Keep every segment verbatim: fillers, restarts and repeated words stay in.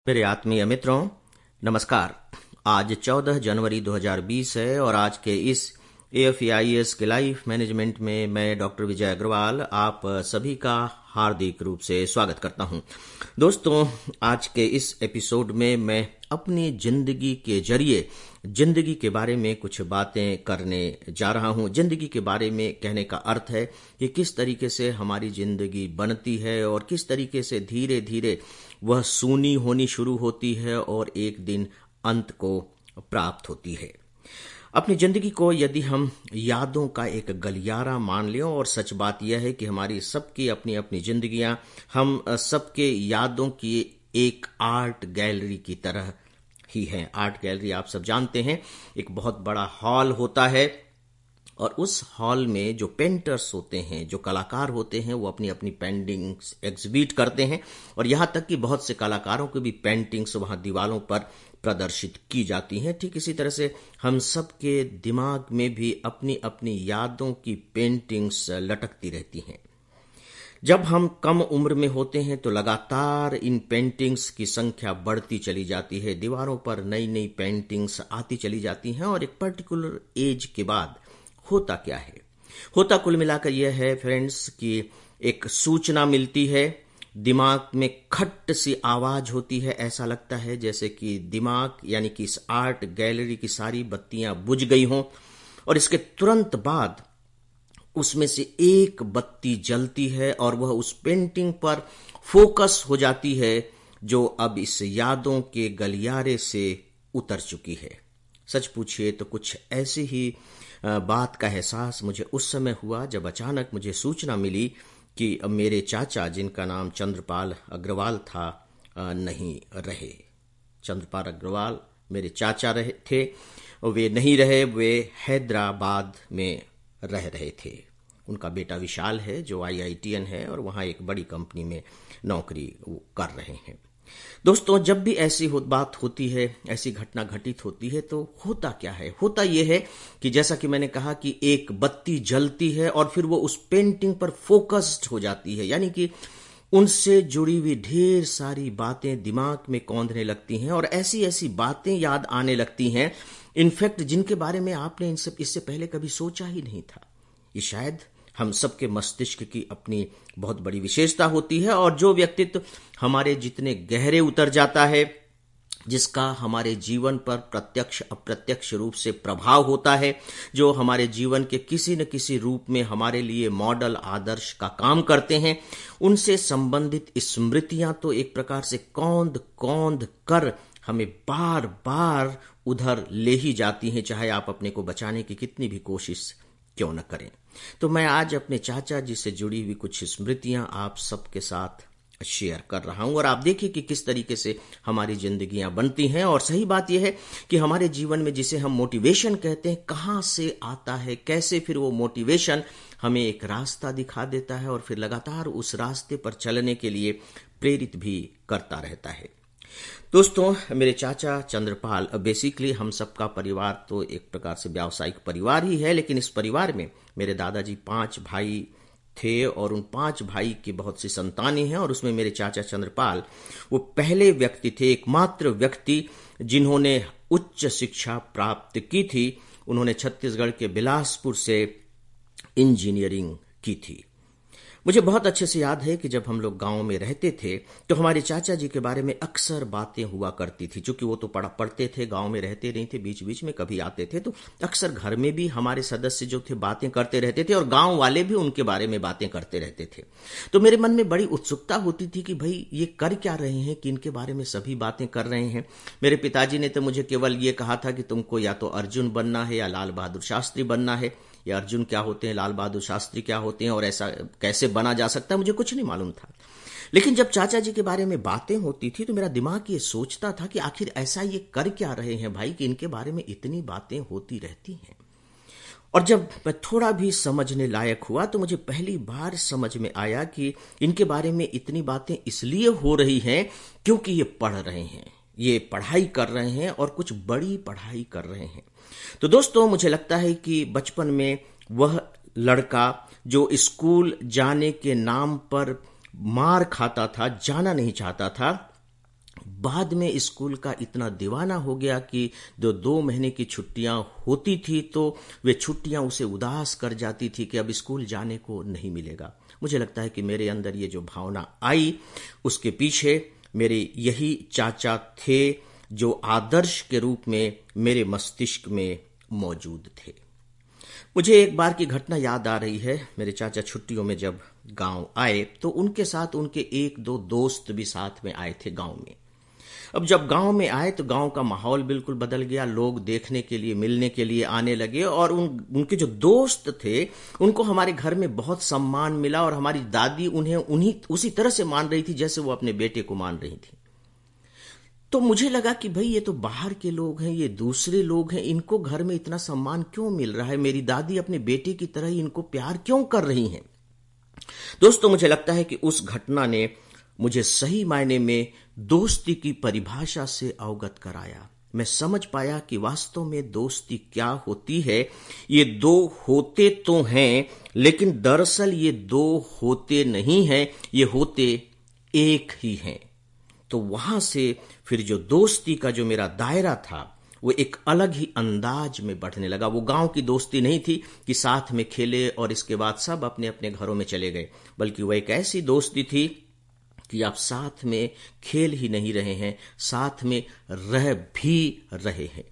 मेरे आत्मीय मित्रों, नमस्कार। आज चौदह जनवरी दो हज़ार बीस है और आज के इस A F A I S के लाइफ मैनेजमेंट में मैं डॉक्टर विजय अग्रवाल आप सभी का हार्दिक रूप से स्वागत करता हूं। दोस्तों, आज के इस एपिसोड में मैं अपनी जिंदगी के जरिए जिंदगी के बारे में कुछ बातें करने जा रहा हूं। जिंदगी के बारे में कहने का अर्थ है कि किस तरीके से हमारी जिंदगी बनती है और किस तरीके से धीरे धीरे वह सूनी होनी शुरू होती है और एक दिन अंत को प्राप्त होती है। अपनी जिंदगी को यदि हम यादों का एक गलियारा मान लें, और सच बात यह है कि हमारी सबकी अपनी अपनी जिंदगियां हम सबके यादों की एक आर्ट गैलरी की तरह ही हैं। आर्ट गैलरी आप सब जानते हैं, एक बहुत बड़ा हॉल होता है और उस हॉल में जो पेंटर्स होते हैं, जो कलाकार होते हैं, वो अपनी अपनी पेंटिंग्स एग्जिबिट करते हैं और यहाँ तक कि बहुत से कलाकारों की भी पेंटिंग्स वहाँ दीवारों पर प्रदर्शित की जाती हैं। ठीक इसी तरह से हम सब के दिमाग में भी अपनी अपनी यादों की पेंटिंग्स लटकती रहती हैं। जब हम कम उम्र में होते हैं तो लगातार इन पेंटिंग्स की संख्या बढ़ती चली जाती है। दीवारों पर नई नई पेंटिंग्स आती चली जाती हैं और एक पर्टिकुलर एज के बाद होता क्या है? होता कुल मिलाकर यह है फ्रेंड्स कि एक सूचना मिलती है, दिमाग में खट सी आवाज होती है। ऐसा लगता है जैसे कि दिमाग यानी कि इस आर्ट गैलरी की सारी बत्तियां बुझ गई हों और इसके तुरंत बाद उसमें से एक बत्ती जलती है और वह उस पेंटिंग पर फोकस हो जाती है जो अब इस यादों के गलियारे से उतर चुकी है। सच पूछिए तो कुछ ऐसी ही बात का एहसास मुझे उस समय हुआ जब अचानक मुझे सूचना मिली कि मेरे चाचा, जिनका नाम चंद्रपाल अग्रवाल था, नहीं रहे। चंद्रपाल अग्रवाल मेरे चाचा रहे थे, वे नहीं रहे। वे हैदराबाद में रह रहे थे। उनका बेटा विशाल है जो आई आई टी एन है और वहां एक बड़ी कंपनी में नौकरी कर रहे हैं। दोस्तों, जब भी ऐसी हो, बात होती है, ऐसी घटना घटित होती है तो होता क्या है? होता यह है कि जैसा कि मैंने कहा कि एक बत्ती जलती है और फिर वो उस पेंटिंग पर फोकस्ड हो जाती है, यानी कि उनसे जुड़ी हुई ढेर सारी बातें दिमाग में कौंधने लगती हैं और ऐसी ऐसी बातें याद आने लगती हैं, इनफैक्ट जिनके बारे में आपने इन सब इससे पहले कभी सोचा ही नहीं था। ये शायद हम सबके मस्तिष्क की अपनी बहुत बड़ी विशेषता होती है और जो व्यक्तित्व हमारे जितने गहरे उतर जाता है, जिसका हमारे जीवन पर प्रत्यक्ष अप्रत्यक्ष रूप से प्रभाव होता है, जो हमारे जीवन के किसी न किसी रूप में हमारे लिए मॉडल आदर्श का काम करते हैं, उनसे संबंधित स्मृतियां तो एक प्रकार से कौंध कौंध कर हमें बार बार उधर ले ही जाती हैं, चाहे आप अपने को बचाने की कितनी भी कोशिश क्यों न करें। तो मैं आज अपने चाचा जी से जुड़ी हुई कुछ स्मृतियां आप सबके साथ शेयर कर रहा हूं और आप देखिए कि किस तरीके से हमारी जिंदगियां बनती हैं। और सही बात यह है कि हमारे जीवन में जिसे हम मोटिवेशन कहते हैं, कहां से आता है, कैसे फिर वो मोटिवेशन हमें एक रास्ता दिखा देता है और फिर लगातार उस रास्ते पर चलने के लिए प्रेरित भी करता रहता है। दोस्तों, मेरे चाचा चंद्रपाल, बेसिकली हम सबका परिवार तो एक प्रकार से व्यावसायिक परिवार ही है, लेकिन इस परिवार में मेरे दादाजी पांच भाई थे और उन पांच भाई की बहुत सी संतानें हैं और उसमें मेरे चाचा चंद्रपाल वो पहले व्यक्ति थे, एकमात्र व्यक्ति जिन्होंने उच्च शिक्षा प्राप्त की थी। उन्होंने छत्तीसगढ़ के बिलासपुर से इंजीनियरिंग की थी। मुझे बहुत अच्छे से याद है कि जब हम लोग गांव में रहते थे तो हमारे चाचा जी के बारे में अक्सर बातें हुआ करती थी। चूंकि वो तो पढ़ा पढ़ते थे, गांव में रहते नहीं थे, बीच बीच में कभी आते थे, तो अक्सर घर में भी हमारे सदस्य जो थे बातें करते रहते थे और गांव वाले भी उनके बारे में बातें करते रहते थे। तो मेरे मन में बड़ी उत्सुकता होती थी कि भाई ये कर क्या रहे हैं कि इनके बारे में सभी बातें कर रहे हैं। मेरे पिताजी ने तो मुझे केवल ये कहा था कि तुमको या तो अर्जुन बनना है या लाल बहादुर शास्त्री बनना है। या अर्जुन क्या होते हैं, लाल बहादुर शास्त्री क्या होते हैं और ऐसा कैसे बना जा सकता है, मुझे कुछ नहीं मालूम था। लेकिन जब चाचा जी के बारे में बातें होती थी तो मेरा दिमाग ये सोचता था कि आखिर ऐसा ये कर क्या रहे हैं भाई कि इनके बारे में इतनी बातें होती रहती हैं। और जब मैं थोड़ा भी समझने लायक हुआ तो मुझे पहली बार समझ में आया कि इनके बारे में इतनी बातें इसलिए हो रही हैं क्योंकि ये पढ़ रहे हैं, ये पढ़ाई कर रहे हैं और कुछ बड़ी पढ़ाई कर रहे हैं। तो दोस्तों, मुझे लगता है कि बचपन में वह लड़का जो स्कूल जाने के नाम पर मार खाता था, जाना नहीं चाहता था, बाद में स्कूल का इतना दीवाना हो गया कि जो दो महीने की छुट्टियां होती थी तो वे छुट्टियां उसे उदास कर जाती थी कि अब स्कूल जाने को नहीं मिलेगा। मुझे लगता है कि मेरे अंदर ये जो भावना आई उसके पीछे मेरे यही चाचा थे जो आदर्श के रूप में मेरे मस्तिष्क में मौजूद थे। मुझे एक बार की घटना याद आ रही है। मेरे चाचा छुट्टियों में जब गांव आए तो उनके साथ उनके एक दो दोस्त भी साथ में आए थे गांव में। अब जब गांव में आए तो गांव का माहौल बिल्कुल बदल गया। लोग देखने के लिए, मिलने के लिए आने लगे और उन उनके जो दोस्त थे उनको हमारे घर में बहुत सम्मान मिला और हमारी दादी उन्हें उन्हीं उसी तरह से मान रही थी जैसे वो अपने बेटे को मान रही थी। तो मुझे लगा कि भाई ये तो बाहर के लोग हैं, ये दूसरे लोग हैं, इनको घर में इतना सम्मान क्यों मिल रहा है? मेरी दादी अपने बेटे की तरह ही इनको प्यार क्यों कर रही हैं? दोस्तों, मुझे लगता है कि उस घटना ने मुझे सही मायने में दोस्ती की परिभाषा से अवगत कराया। मैं समझ पाया कि वास्तव में दोस्ती क्या होती है। ये दो होते तो हैं, लेकिन दरअसल ये दो होते नहीं हैं, ये होते एक ही हैं। तो वहां से फिर जो दोस्ती का जो मेरा दायरा था वो एक अलग ही अंदाज में बढ़ने लगा। वो गांव की दोस्ती नहीं थी कि साथ में खेले और इसके बाद सब अपने अपने घरों में चले गए, बल्कि वो एक ऐसी दोस्ती थी कि आप साथ में खेल ही नहीं रहे हैं, साथ में रह भी रहे हैं।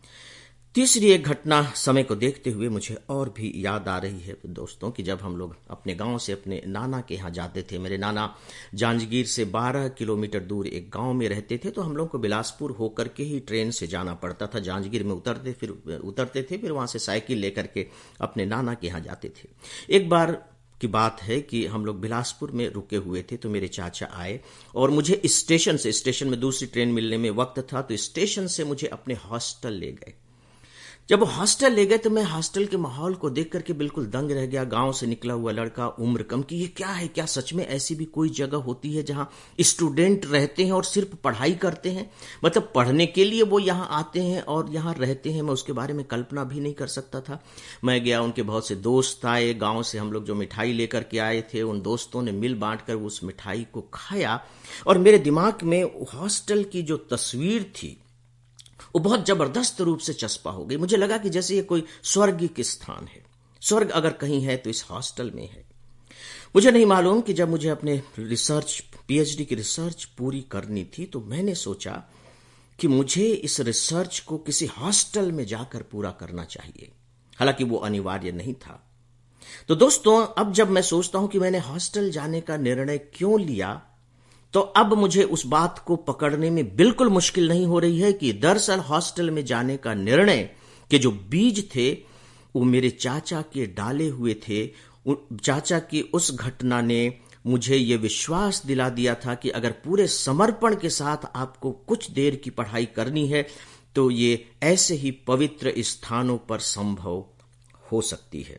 तीसरी एक घटना समय को देखते हुए मुझे और भी याद आ रही है दोस्तों कि जब हम लोग अपने गांव से अपने नाना के यहाँ जाते थे। मेरे नाना जांजगीर से बारह किलोमीटर दूर एक गांव में रहते थे, तो हम लोग को बिलासपुर होकर के ही ट्रेन से जाना पड़ता था। जांजगीर में उतरते फिर उतरते थे फिर वहां से साइकिल लेकर के अपने नाना के यहाँ जाते थे। एक बार की बात है कि हम लोग बिलासपुर में रुके हुए थे तो मेरे चाचा आए और मुझे स्टेशन से स्टेशन में दूसरी ट्रेन मिलने में वक्त था, तो स्टेशन से मुझे अपने हॉस्टल ले गए। जब वो हॉस्टल ले गए तो मैं हॉस्टल के माहौल को देख करके बिल्कुल दंग रह गया। गांव से निकला हुआ लड़का, उम्र कम की, ये क्या है? क्या सच में ऐसी भी कोई जगह होती है जहां स्टूडेंट रहते हैं और सिर्फ पढ़ाई करते हैं? मतलब पढ़ने के लिए वो यहाँ आते हैं और यहाँ रहते हैं। मैं उसके बारे में कल्पना भी नहीं कर सकता था। मैं गया, उनके बहुत से दोस्त आए, गाँव से हम लोग जो मिठाई लेकर के आए थे उन दोस्तों ने मिल बांट कर उस मिठाई को खाया और मेरे दिमाग में हॉस्टल की जो तस्वीर थी वो बहुत जबरदस्त रूप से चस्पा हो गई। मुझे लगा कि जैसे ये कोई स्वर्गिक स्थान है, स्वर्ग अगर कहीं है तो इस हॉस्टल में है। मुझे नहीं मालूम कि जब मुझे अपने रिसर्च पीएचडी की रिसर्च पूरी करनी थी तो मैंने सोचा कि मुझे इस रिसर्च को किसी हॉस्टल में जाकर पूरा करना चाहिए। हालांकि वो अनिवार्य नहीं था। तो दोस्तों, अब जब मैं सोचता हूं कि मैंने हॉस्टल जाने का निर्णय क्यों लिया, तो अब मुझे उस बात को पकड़ने में बिल्कुल मुश्किल नहीं हो रही है कि दरअसल हॉस्टल में जाने का निर्णय के जो बीज थे वो मेरे चाचा के डाले हुए थे। चाचा की उस घटना ने मुझे ये विश्वास दिला दिया था कि अगर पूरे समर्पण के साथ आपको कुछ देर की पढ़ाई करनी है तो ये ऐसे ही पवित्र स्थानों पर संभव हो सकती है।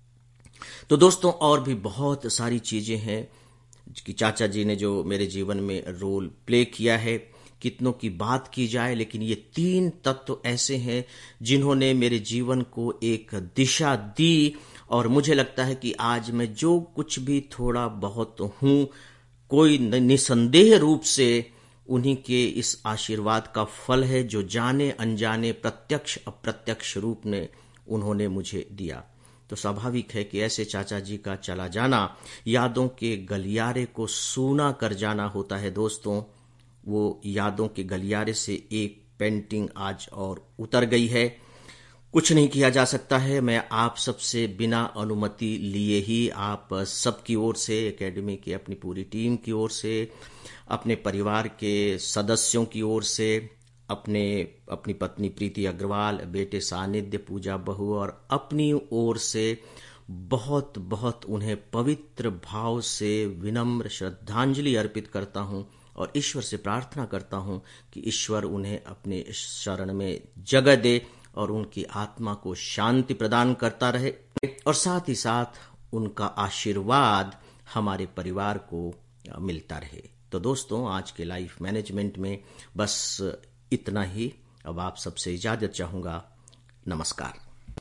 तो दोस्तों, और भी बहुत सारी चीजें हैं कि चाचा जी ने जो मेरे जीवन में रोल प्ले किया है, कितनों की बात की जाए, लेकिन ये तीन तत्व ऐसे हैं जिन्होंने मेरे जीवन को एक दिशा दी। और मुझे लगता है कि आज मैं जो कुछ भी थोड़ा बहुत हूं, कोई निसंदेह रूप से उन्हीं के इस आशीर्वाद का फल है जो जाने अनजाने, प्रत्यक्ष अप्रत्यक्ष रूप में उन्होंने मुझे दिया। तो स्वाभाविक है कि ऐसे चाचा जी का चला जाना यादों के गलियारे को सूना कर जाना होता है। दोस्तों, वो यादों के गलियारे से एक पेंटिंग आज और उतर गई है। कुछ नहीं किया जा सकता है। मैं आप सबसे बिना अनुमति लिए ही, आप सबकी ओर से, एकेडमी की अपनी पूरी टीम की ओर से, अपने परिवार के सदस्यों की ओर से, अपने अपनी पत्नी प्रीति अग्रवाल, बेटे सानिध्य, पूजा बहू और अपनी ओर से बहुत बहुत उन्हें पवित्र भाव से विनम्र श्रद्धांजलि अर्पित करता हूं और ईश्वर से प्रार्थना करता हूं कि ईश्वर उन्हें अपने शरण में जगह दे और उनकी आत्मा को शांति प्रदान करता रहे और साथ ही साथ उनका आशीर्वाद हमारे परिवार को मिलता रहे। तो दोस्तों, आज के लाइफ मैनेजमेंट में बस इतना ही। अब आप सबसे इजाजत चाहूंगा। नमस्कार।